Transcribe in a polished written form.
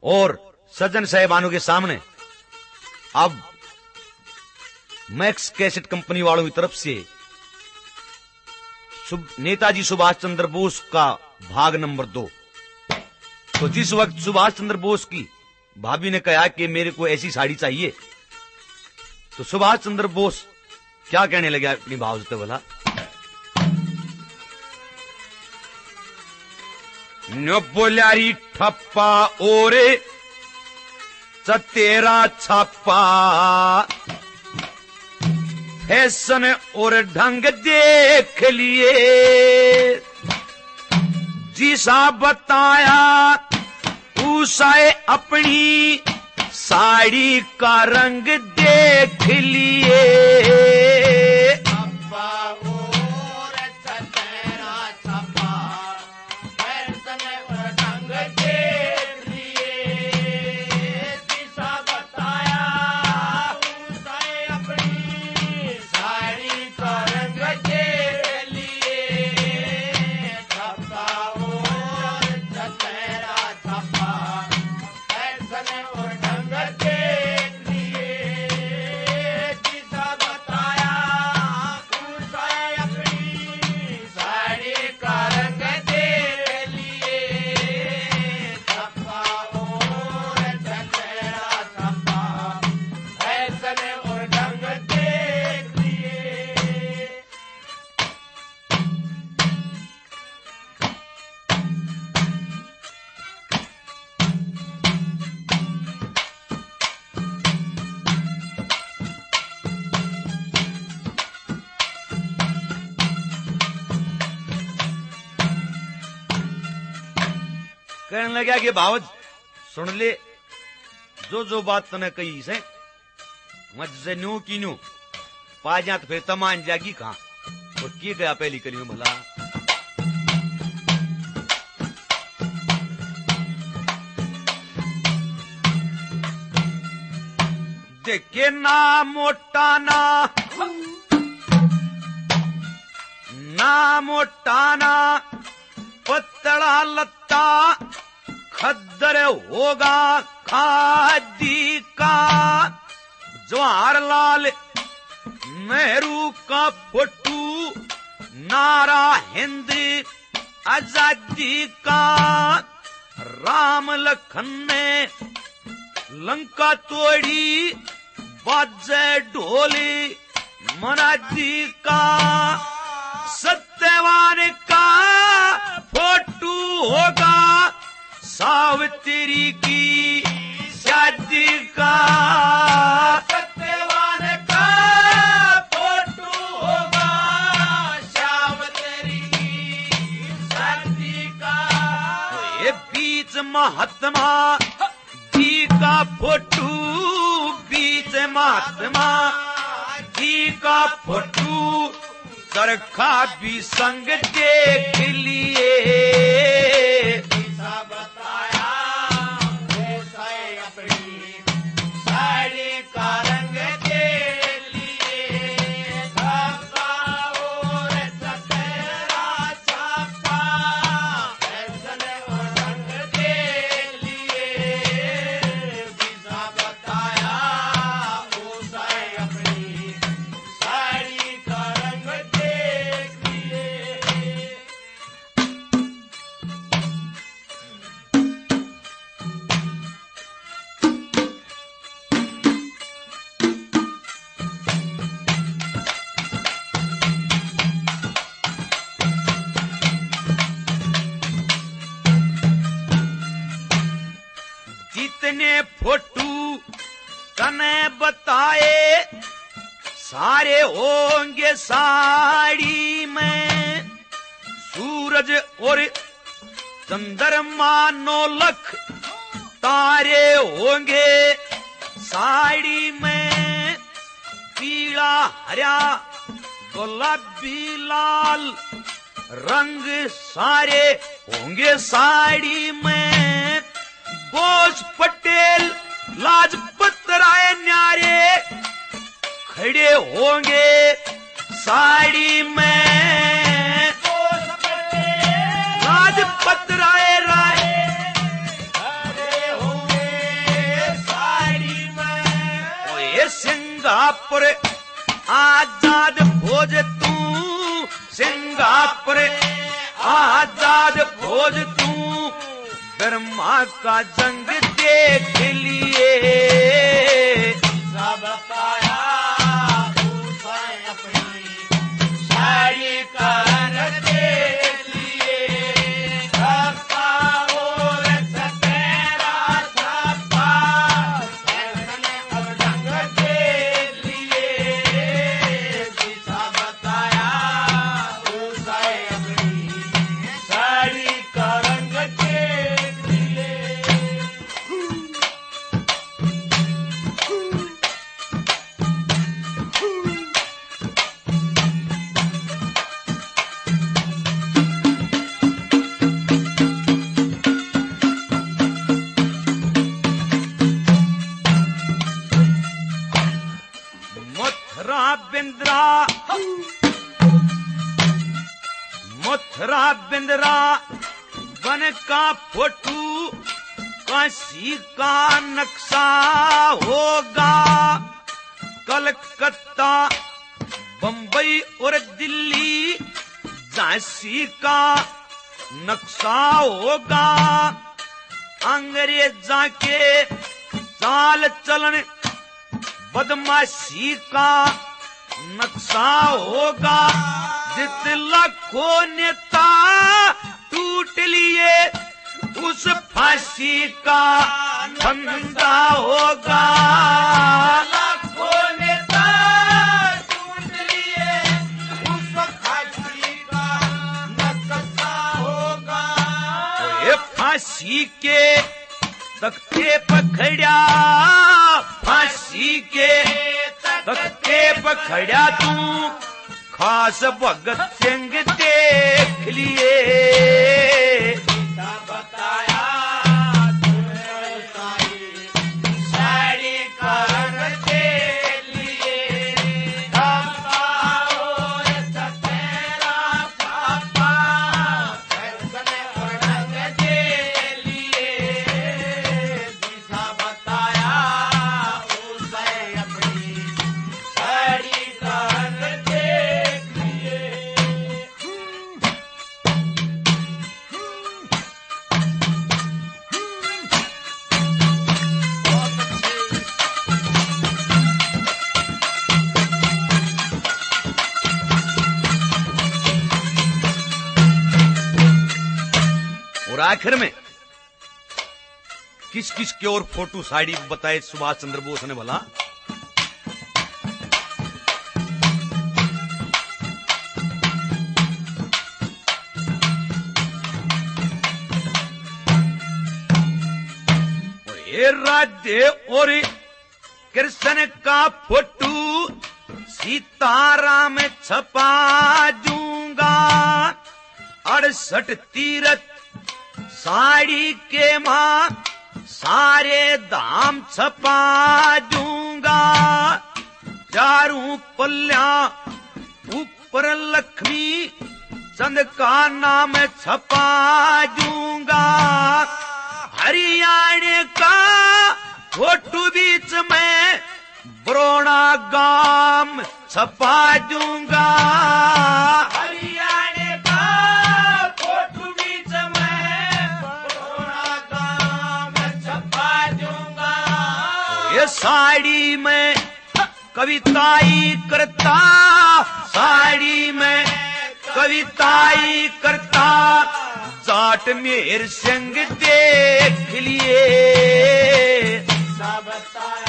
और सज्जन साहिबानों के सामने अब मैक्स कैसेट कंपनी वालों की तरफ से नेताजी सुभाष चंद्र बोस का भाग नंबर 2। तो जिस वक्त सुभाष चंद्र बोस की भाभी ने कहा कि मेरे को ऐसी साड़ी चाहिए, तो सुभाष चंद्र बोस क्या कहने लगे अपनी भाव से बोला, नो बोल्यारी ठप्पा ओरे तेरा छापा, फैशन और ढंग देख लिए, जिसा बताया उसाए अपनी साड़ी का रंग देख लिए। कहने लगा कि भावज सुन ले, जो जो बात तने कही से मुझसे न्यू की न्यू पा जा तो फिर तमान जागी कहां और की गया पहली कली में भला। देखे ना मोटा ना पतला लत्ता, खद्दर होगा खादी का, जवाहरलाल नेहरू का फोटू, नारा हिंद आजादी का, राम लखन ने लंका तोड़ी, बाजे ढोली मनादी का, सत्यवान का फोटू होगा, सावित्री की शादी का, सत्यवान का फोटू होगा, सावित्री की शादी का, ये बीच महात्मा जी का फोटू, बीच महात्मा जी का फोटू, चरखा भी संग देख लिए, बताया अपनी साड़ी का रंग देख लिए, और तेरा छापा, फैशन और रंग देख लिए, बताया अपनी साड़ी का रंग देख लिए। जितने फोटू तने बताए, सारे होंगे साड़ी में, सूरज और चंद्रमा 9 लाख तारे होंगे साड़ी में, पीला हरा गुलाबी लाल रंग सारे होंगे साड़ी में, बोस पटेल लाजपत राय न्यारे खड़े होंगे साड़ी में, बोस पटेल लाजपत राय खड़े होंगे सिंगापुर आजाद भोज तू, सिंगापुर आजाद भोज तू, ब्रह्मा का जंग देख लिए। सब पाया अपनी साड़ी का रंग देख लिए। छपा और सतेरा छपा, अब रंग देख लिए। दिशा बताया उसे अपनी साड़ी का रंग देख लिए। मथुरा बिंद्रा, मथुरा बिंद्रा बन का फोटू, काशी का नक्शा होगा। कलकत्ता बंबई और दिल्ली झांसी का नक्शा होगा। अंग्रेजा के चाल चलन बदमाशी का नक्शा होगा। जित लाखों नेता टूट लिए, उस फांसी का फंदा होगा। लाखों नेता टूट लिए, उस फांसी का नक्शा होगा। ये फांसी के तख्ते पखड़ा, फांसी के तख्ते पखड़ा तू, खास भगत सिंह देख लिए। बताया साड़ी का रंग देख लिए। छपा और सतेरा छपा, रंग देख लिए। दिशा बताया उसे अपनी साड़ी का रंग देख लिए। और आखिर में किस किस के और फोटो साड़ी बताए सुभाष चंद्र बोस ने भला? राधे और कृष्ण का फोटो सीताराम छपा दूंगा। 68 तीरथ साड़ी के मां सारे धाम छपा दूंगा। चारों पल्ला ऊपर लक्ष्मी चंद का नाम छपा दूंगा। हरियाणा का फोटो बीच में बरोड़ा गांव छपा दूंगा। हरियाणा का फोटो बीच में बरोड़ा गांव छपा दूंगा। ये साड़ी में कविताई करता, साड़ी में कविताई करता, जाट मेर संग देख लिए। सब